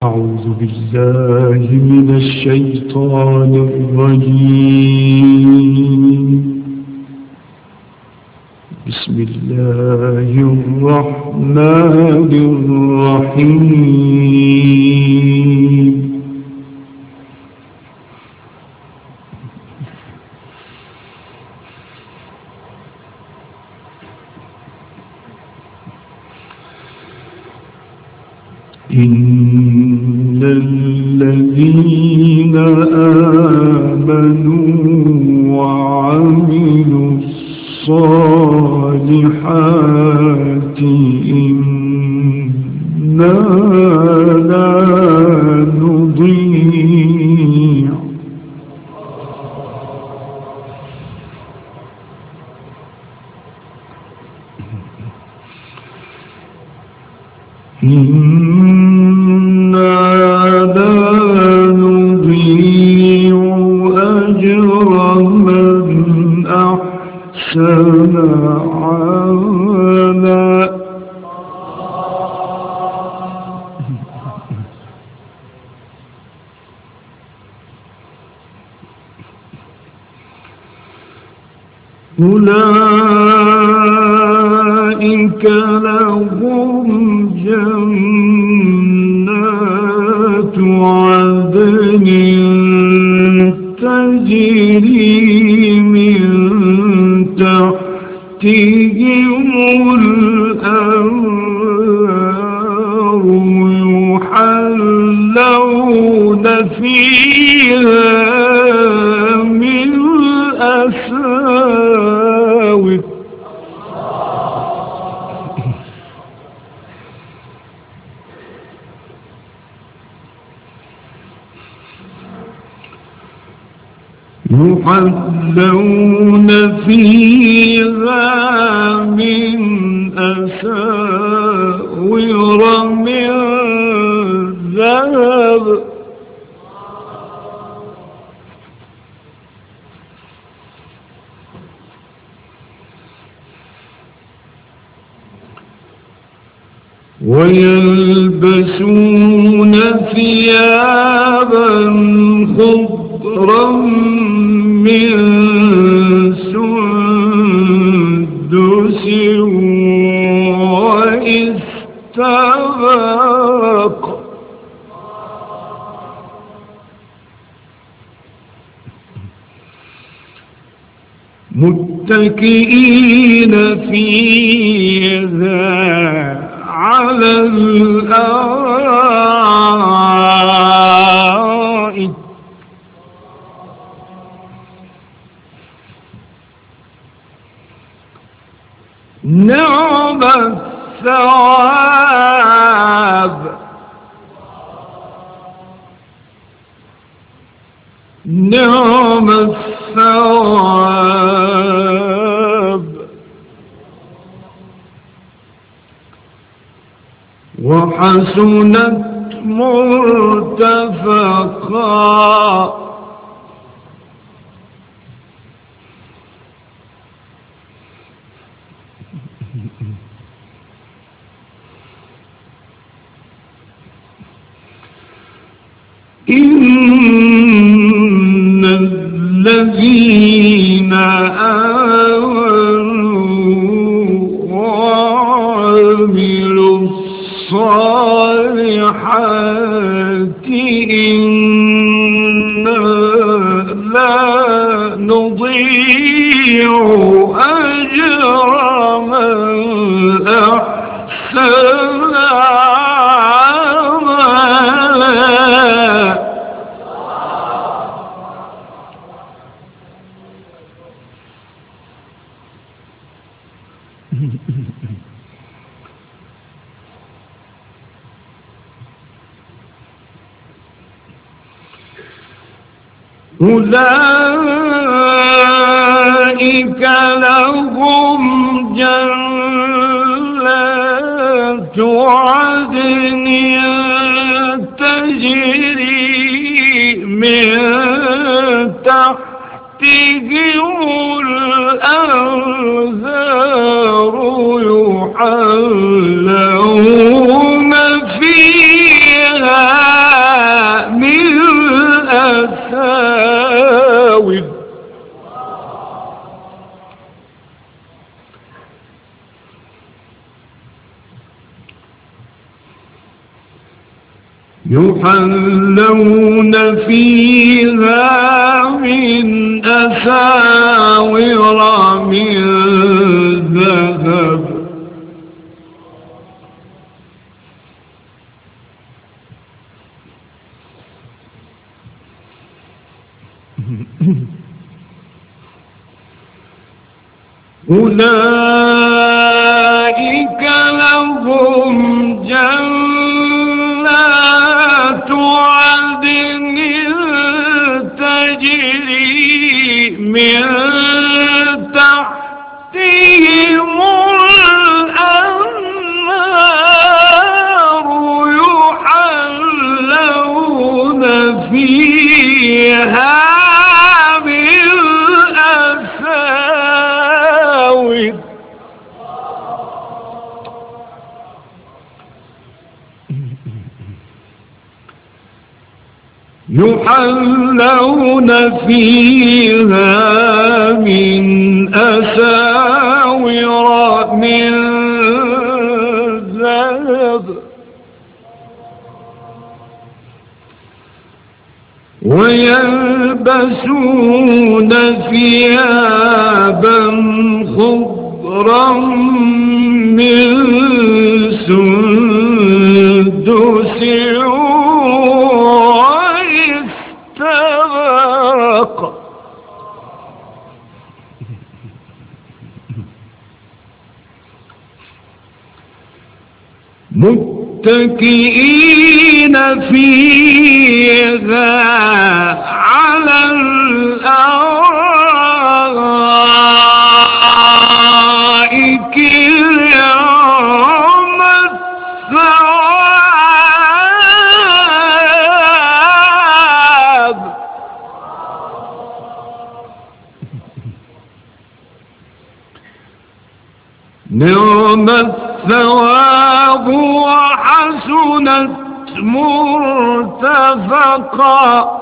أعوذ بالله من الشيطان الرجيم. بسم الله الرحمن الرحيم. إن الذين آمنوا وعملوا الصالحات إنا لا نضيع أجر من أحسن عملا. أولئك لهم جنات عدن تجري من تحتهم الأنهار يحلون فيها من أساور من أساور من ذهب ويلبسون ثيابا خضرا من سندس واستبرق متكئين فيها على الأرائك نعم الثواب نعم الثواب وحسنت مرتفقا. إن الذين آمنوا وعملوا الصالحات إنا لا نضيع أجر من أحسن عملا. أولئك لهم جنات عدن تجري من تحتهم الأنهار يحلون فيها يحلون فيها من أساور من ذهب أولئك لهم جنات عدن تجري من تحتهم الأنهار يحلون فيها من أساور من ذهب ويلبسون ثيابا خضرا من سندس واستبرق متكئين فيها على الأرائك نعم الثواب نعم الثواب وحسنت مرتفقا